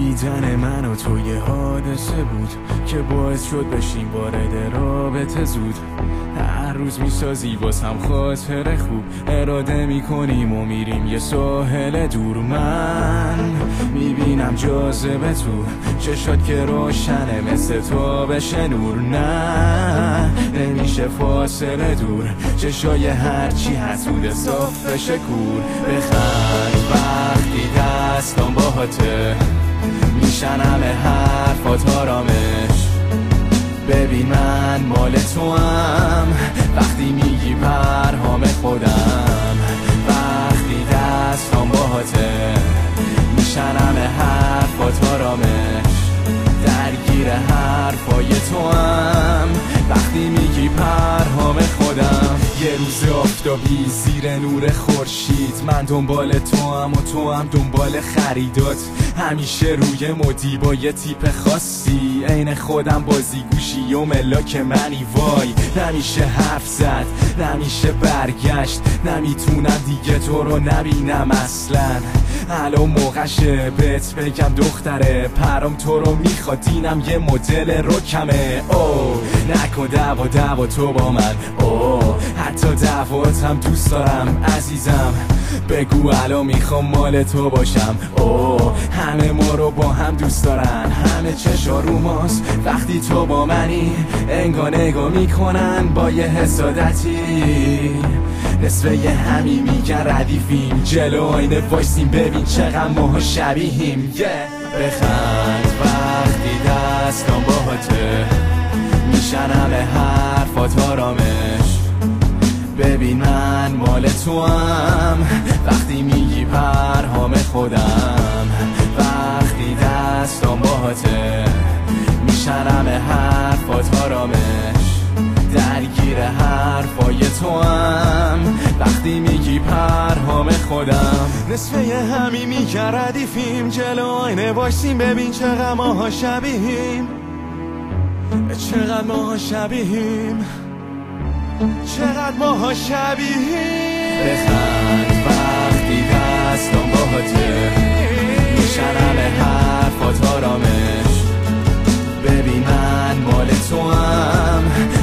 دیدن من و تو یه حادثه بود که باعث شد بشیم وارد رابطه زود. هر روز میسازی واسم خاطره خوب، اراده میکنیم و میریم یه ساحل دور. من میبینم جاذبه تو چشات که روشنه مثل تو بشه نور. نه نمیشه فاصله دور، چشای هرچی حسود صاف بشه کور. بخند وقتی دستام باهاته، میشن همه حرفات آرامش. ببین من مال تو هم وقتی میگی پرهام خودم. وقتی دستام باهاته، میشن همه حرفات آرامش. درگیر حرفای تو هم وقتی میگی پرهام خودم. یه روز آفتابی زیر نور خورشید، من دنبال تو هم و تو هم دنبال خریدات. همیشه روی مدی با یه تیپ خاصی، عین خودم بازیگوشی و ملاک منی. وای نمیشه حرف زد، نمیشه برگشت، نمیتونم دیگه تو رو نبینم اصلا. الان موقعشه بهت بگم دختره، پرام تو رو میخواد، اینم یه مدل رکمه. او نکن دعوا تو با من، او حتی دعوات هم دوست دارم عزیزم. بگو الان میخوام مال تو باشم. او همه ما رو با هم دوست دارن، همه چشا رو ماست وقتی تو با منی. انگار نگاه میکنن با یه حسادتی، نصفه یه همی میگن ردیفیم. جلو آینه وایسیم ببین چقدر ماها شبیهیم. بخند وقتی دستام باهاته، میشن همه حرفات آرامش. ببین من مال تو هم وقتی میگی پرهام خودم. وقتی دستام باهاته، میشن همه حرفات آرامش. درگیر حرفای تو هم وقتی میگی پرهام خودم. نصفه همی میگن ردیفیم، جلو آینه وایسیم ببین چقدر ماها شبیهیم. چقدر ماها شبیهیم، چقدر ماها شبیهیم. بخند وقتی دستام باهاته، میشن همه حرفات آرامش. ببین من مال تو هم